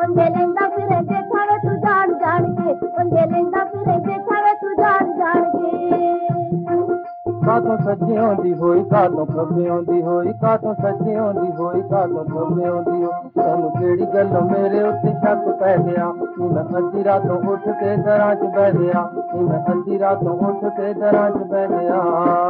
पंगे लेंदा फिरे देखा वे तू जान जान के, पंगे लेंदा फिरे देखा वे तू जान जान के। कातों सज्जे आंदी होई कातों खब्बे आंदी होई, कातों सज्जे आंदी होई कातों खब्बे आंदी होई। तैनू केड़ी गल्लों मेरे उत्ते शक पै गया, नी मैं अद्धी रातों उठ के दरां च बह गया, नी मैं अद्धी रातों उठ के दरां च बह गया।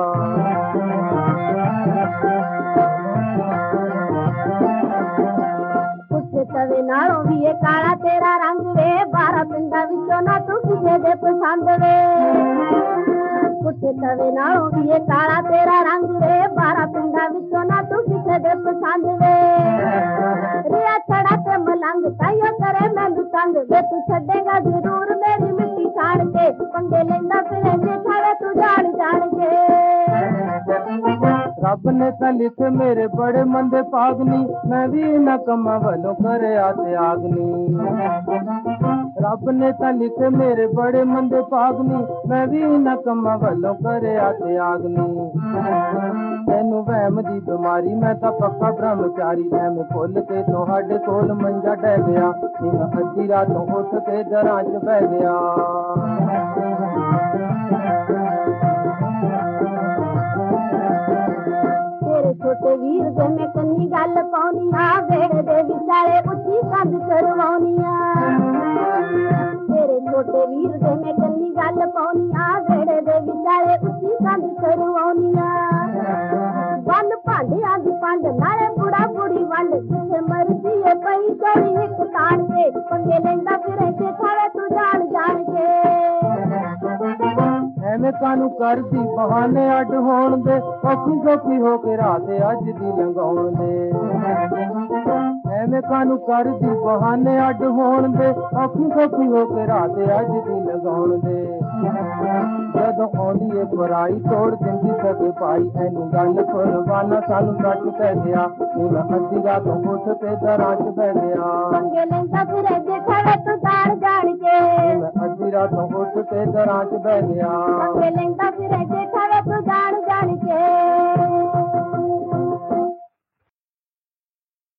पुछे तवे नालों भी ये काला तेरा रंग वे, 12 पिंडां विचों ना तू किसे दे पसंद वे। पुछे तवे नालों भी ये काला तेरा रंग वे, 12 पिंडां विचों ना तू किसे दे पसंद वे। रिया छड़ा ते मलंग ताइयों करे मैनू तंग वे, तू छड्डेगा जरूर मेरी मिट्टी छाड़ के, पंगे लेंदा फिरे देखा वे तू जान जान के। रब ने तां लिखे मेरे बड़े मंदे पागनी, मैं भी इन्हां कम्मां वल्लों करेआ त्यागनी। रब ने तां लिखे मेरे बड़े मंदे पागनी, मैं भी इन्हां कम्मां वल्लों करेआ त्यागनी। तैनू वहम दी बीमारी मैं तां पक्का ब्रह्मचारी, वहम भुल के तुहाडे कोल मंजा डह गया, नी मैं अद्धी रातों उठ के दरां च बह गया। छोटे वीर दे मैं कन्नी गल पाउनिया, वेड़े दे विचाले उच्ची कंध करवाउनिया। तेरे छोटे वीर दे मैं कन्नी गल पाउनिया, वेड़े दे विचाले उच्ची कंध करवाउनिया। वंड भांडियां दी पंड नाले बुढ़ा बुढ़ी वंड, जिथे मर्जी है पई चोरी हिक तान के, पंगे लेंदा फिरे देखा वे तू जान जान के। ਐਵੇਂ ਕਾਨੂੰ ਕਰਦੀ ਬਹਾਨੇ ਅੱਡ ਹੋਣ ਦੇ, ਔਖੀ ਸੌਖੀ ਹੋ ਕੇ ਰਾਤ ਅੱਜ ਦੀ ਲੰਘਾਉਣ ਦੇ। ਐਵੇਂ ਕਾਨੂੰ ਕਰਦੀ ਬਹਾਨੇ ਅੱਡ ਹੋਣ ਦੇ, ਔਖੀ ਸੌਖੀ ਹੋ ਕੇ ਰਾਤ ਅੱਜ ਦੀ ਲੰਘਾਉਣ ਦੇ। ਜਦੋਂ ਆਉਂਦੀ ਏ ਪਰਾਈ ਤੋੜ ਦਿੰਦੀ ਸਕੇ ਭਾਈ, ਐਨੂੰ ਗੱਲ ਕੁਰਬਾਨਾ ਸਾਨੂੰ ਸੱਚ ਪੈ ਗਿਆ, ਨੀ ਮੈਂ ਅੱਧੀ ਰਾਤੋਂ ਉੱਠ ਕੇ ਦਰਾਂ ਚ ਬਹਿ ਗਿਆ। ਪੰਗੇ ਲੈਂਦਾ ਫਿਰੇ ਦੇਖਾ ਵੇ ਤੂੰ ਜਾਣ ਜਾਣ ਕੇ, ਮੈਂ ਅੱਧੀ ਰਾਤੋਂ ਉੱਠ ਕੇ ਦਰਾਂ ਚ ਬਹਿ ਗਿਆ। पंगे लेंदा फिरे